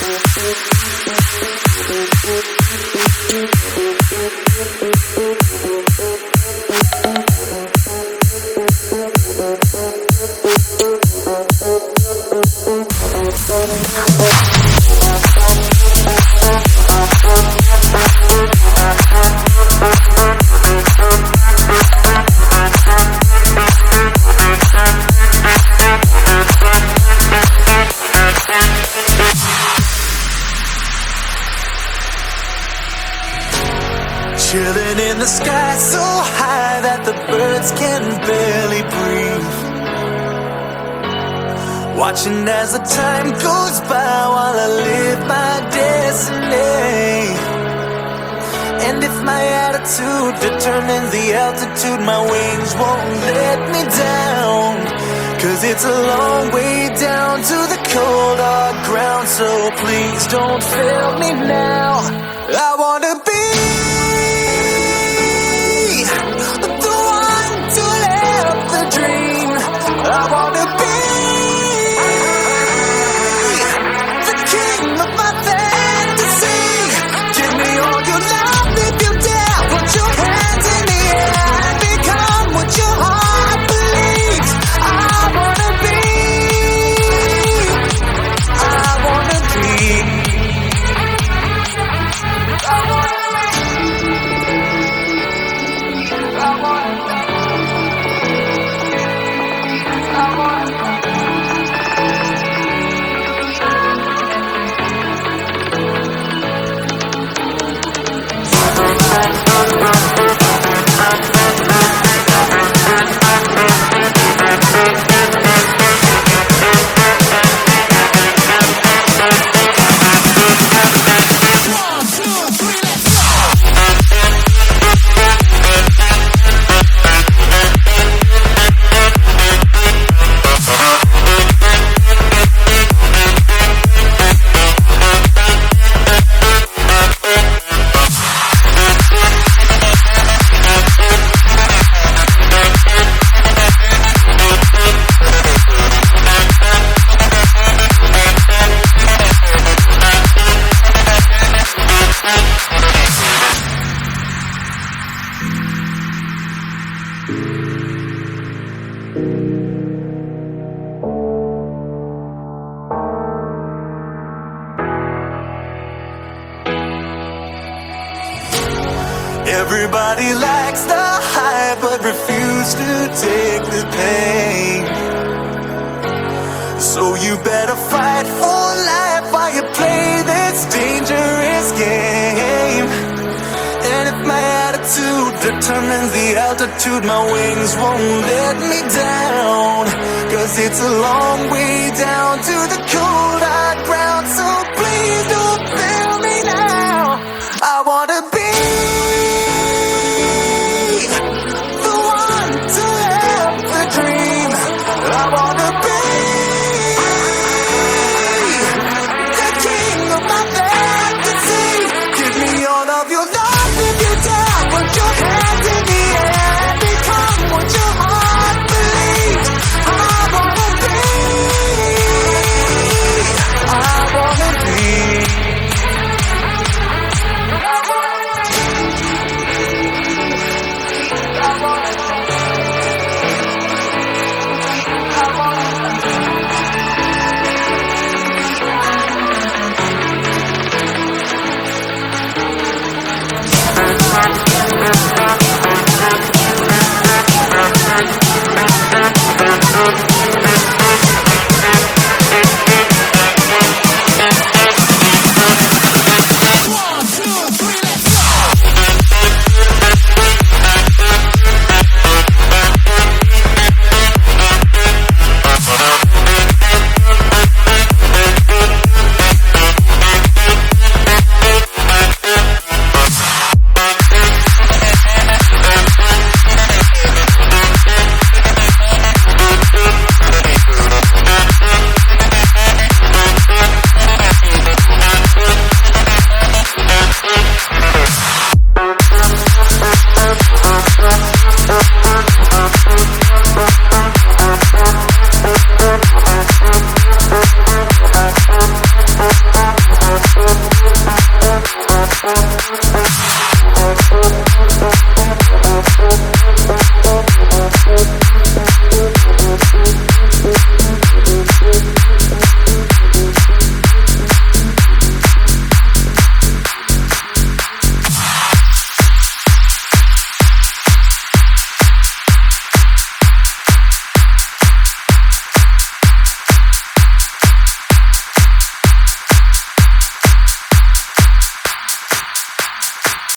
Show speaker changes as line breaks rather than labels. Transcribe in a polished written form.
Chilling in the sky so high that the birds can barely breathe. Watching as the time goes by while I live my destiny. And if my attitude determines the altitude, my wings won't let me down. 'Cause it's a long way down to the cold hard ground. So please don't fail me now. I wanna be I wanna be the king of my fantasy. Give me all your love if you dare. Put your hands in the air and become what your heart believes. I wanna be I wanna be Everybody likes the high but refuse to take the pain. So you better fight for life while you play this dangerous game. And if my attitude determines the altitude, my wings won't let me down. 'Cause it's a long way down to the